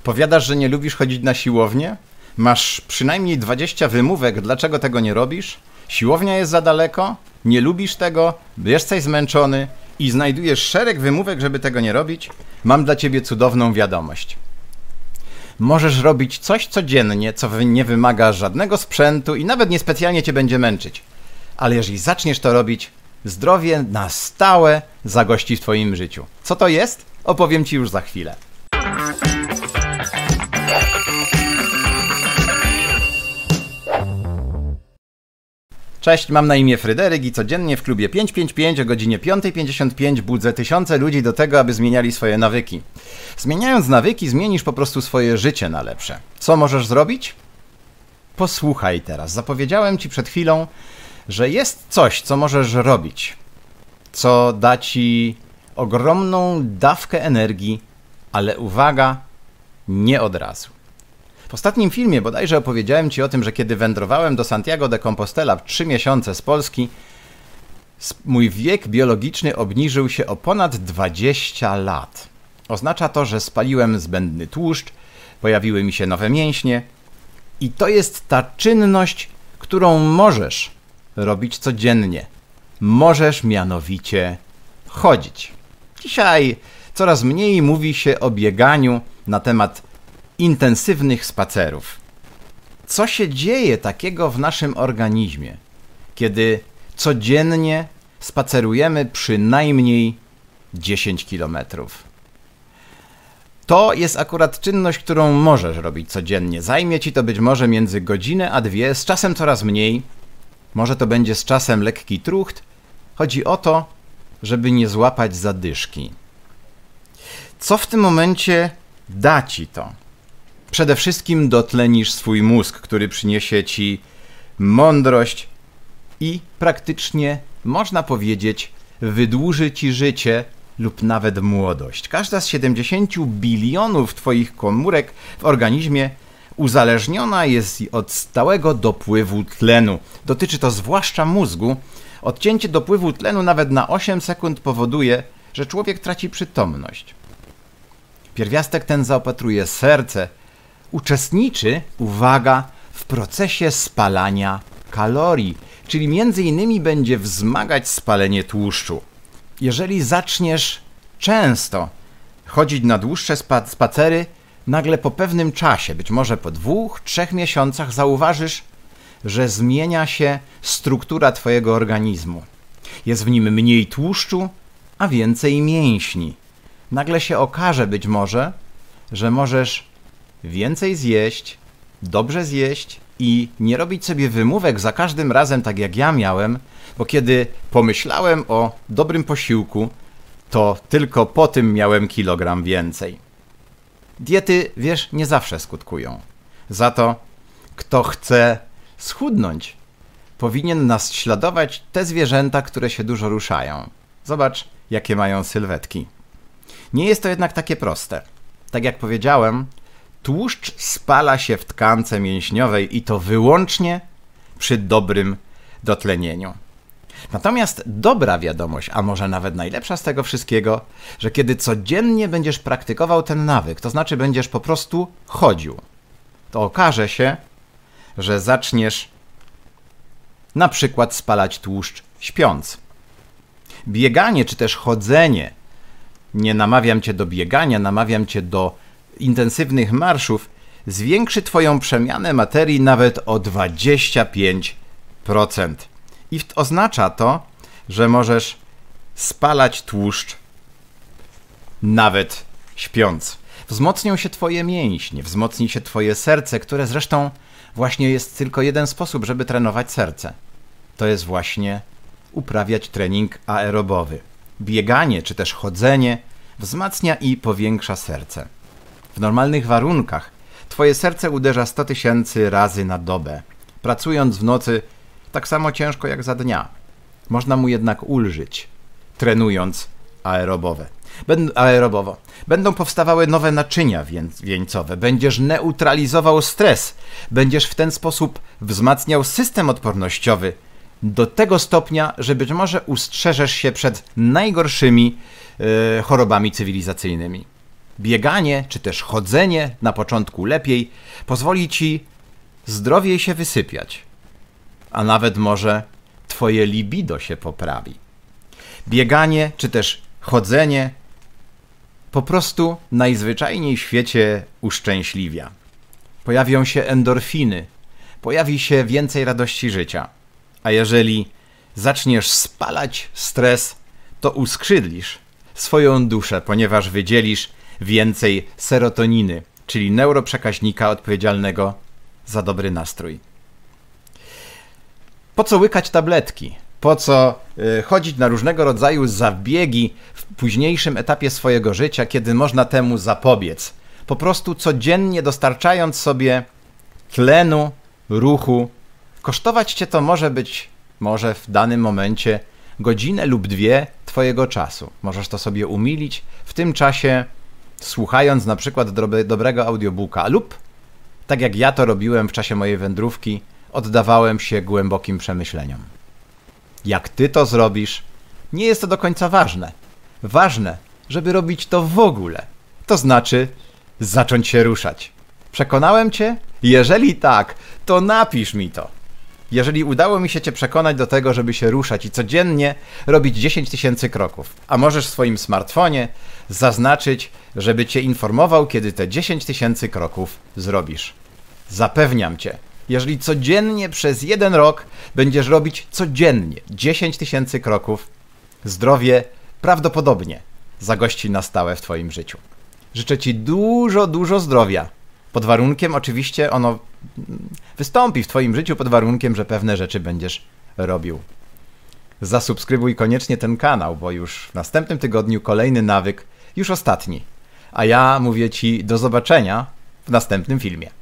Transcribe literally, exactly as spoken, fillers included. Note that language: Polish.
Powiadasz, że nie lubisz chodzić na siłownię? Masz przynajmniej dwadzieścia wymówek, dlaczego tego nie robisz? Siłownia jest za daleko? Nie lubisz tego? Jesteś zmęczony? I znajdujesz szereg wymówek, żeby tego nie robić? Mam dla ciebie cudowną wiadomość. Możesz robić coś codziennie, co nie wymaga żadnego sprzętu i nawet niespecjalnie cię będzie męczyć. Ale jeżeli zaczniesz to robić, zdrowie na stałe zagości w twoim życiu. Co to jest? Opowiem ci już za chwilę. Cześć, mam na imię Fryderyk i codziennie w klubie pięć pięć pięć o godzinie piąta pięćdziesiąt pięć budzę tysiące ludzi do tego, aby zmieniali swoje nawyki. Zmieniając nawyki, zmienisz po prostu swoje życie na lepsze. Co możesz zrobić? Posłuchaj teraz. Zapowiedziałem ci przed chwilą, że jest coś, co możesz robić, co da ci ogromną dawkę energii, ale uwaga, nie od razu. W ostatnim filmie bodajże opowiedziałem ci o tym, że kiedy wędrowałem do Santiago de Compostela w trzy miesiące z Polski, mój wiek biologiczny obniżył się o ponad dwadzieścia lat. Oznacza to, że spaliłem zbędny tłuszcz, pojawiły mi się nowe mięśnie i to jest ta czynność, którą możesz robić codziennie. Możesz mianowicie chodzić. Dzisiaj coraz mniej mówi się o bieganiu na temat intensywnych spacerów. Co się dzieje takiego w naszym organizmie, kiedy codziennie spacerujemy przynajmniej dziesięć kilometrów? To jest akurat czynność, którą możesz robić codziennie. Zajmie ci to być może między godzinę a dwie, z czasem coraz mniej. Może to będzie z czasem lekki trucht. Chodzi o to, żeby nie złapać zadyszki. Co w tym momencie da ci to? Przede wszystkim dotlenisz swój mózg, który przyniesie ci mądrość i praktycznie, można powiedzieć, wydłuży ci życie lub nawet młodość. Każda z siedemdziesięciu bilionów twoich komórek w organizmie uzależniona jest od stałego dopływu tlenu. Dotyczy to zwłaszcza mózgu. Odcięcie dopływu tlenu nawet na osiem sekund powoduje, że człowiek traci przytomność. Pierwiastek ten zaopatruje serce, uczestniczy, uwaga, w procesie spalania kalorii, czyli między innymi będzie wzmagać spalenie tłuszczu. Jeżeli zaczniesz często chodzić na dłuższe spa- spacery, nagle po pewnym czasie, być może po dwóch, trzech miesiącach zauważysz, że zmienia się struktura twojego organizmu. Jest w nim mniej tłuszczu, a więcej mięśni. Nagle się okaże być może, że możesz więcej zjeść, dobrze zjeść i nie robić sobie wymówek za każdym razem tak jak ja miałem, bo kiedy pomyślałem o dobrym posiłku, to tylko po tym miałem kilogram więcej. Diety, wiesz, nie zawsze skutkują. Za to, kto chce schudnąć, powinien naśladować te zwierzęta, które się dużo ruszają. Zobacz, jakie mają sylwetki. Nie jest to jednak takie proste. Tak jak powiedziałem, tłuszcz spala się w tkance mięśniowej i to wyłącznie przy dobrym dotlenieniu. Natomiast dobra wiadomość, a może nawet najlepsza z tego wszystkiego, że kiedy codziennie będziesz praktykował ten nawyk, to znaczy będziesz po prostu chodził, to okaże się, że zaczniesz na przykład spalać tłuszcz śpiąc. Bieganie czy też chodzenie, nie namawiam cię do biegania, namawiam cię do intensywnych marszów, zwiększy twoją przemianę materii nawet o dwadzieścia pięć procent. I oznacza to, że możesz spalać tłuszcz nawet śpiąc. Wzmocnią się twoje mięśnie, wzmocni się twoje serce, które zresztą właśnie jest tylko jeden sposób, żeby trenować serce. To jest właśnie uprawiać trening aerobowy. Bieganie czy też chodzenie wzmacnia i powiększa serce. W normalnych warunkach twoje serce uderza sto tysięcy razy na dobę, pracując w nocy tak samo ciężko jak za dnia. Można mu jednak ulżyć, trenując aerobowe. Będ- aerobowo. Będą powstawały nowe naczynia wień- wieńcowe, będziesz neutralizował stres, będziesz w ten sposób wzmacniał system odpornościowy do tego stopnia, że być może ustrzeżesz się przed najgorszymi yy, chorobami cywilizacyjnymi. Bieganie, czy też chodzenie, na początku lepiej, pozwoli ci zdrowiej się wysypiać, a nawet może twoje libido się poprawi. Bieganie, czy też chodzenie po prostu najzwyczajniej w świecie uszczęśliwia. Pojawią się endorfiny, pojawi się więcej radości życia. A jeżeli zaczniesz spalać stres, to uskrzydlisz swoją duszę, ponieważ wydzielisz więcej serotoniny, czyli neuroprzekaźnika odpowiedzialnego za dobry nastrój. Po co łykać tabletki? Po co y, chodzić na różnego rodzaju zabiegi w późniejszym etapie swojego życia, kiedy można temu zapobiec? Po prostu codziennie dostarczając sobie tlenu, ruchu. Kosztować cię to może być, może w danym momencie godzinę lub dwie twojego czasu. Możesz to sobie umilić w tym czasie, słuchając na przykład dobre, dobrego audiobooka lub, tak jak ja to robiłem w czasie mojej wędrówki, oddawałem się głębokim przemyśleniom. Jak ty to zrobisz, nie jest to do końca ważne. Ważne, żeby robić to w ogóle. To znaczy zacząć się ruszać. Przekonałem cię? Jeżeli tak, to napisz mi to. Jeżeli udało mi się cię przekonać do tego, żeby się ruszać i codziennie robić dziesięć tysięcy kroków, a możesz w swoim smartfonie zaznaczyć, żeby cię informował, kiedy te dziesięć tysięcy kroków zrobisz. Zapewniam cię, jeżeli codziennie przez jeden rok będziesz robić codziennie dziesięć tysięcy kroków, zdrowie prawdopodobnie zagości na stałe w twoim życiu. Życzę ci dużo, dużo zdrowia. Pod warunkiem, oczywiście ono wystąpi w twoim życiu pod warunkiem, że pewne rzeczy będziesz robił. Zasubskrybuj koniecznie ten kanał, bo już w następnym tygodniu kolejny nawyk, już ostatni. A ja mówię ci do zobaczenia w następnym filmie.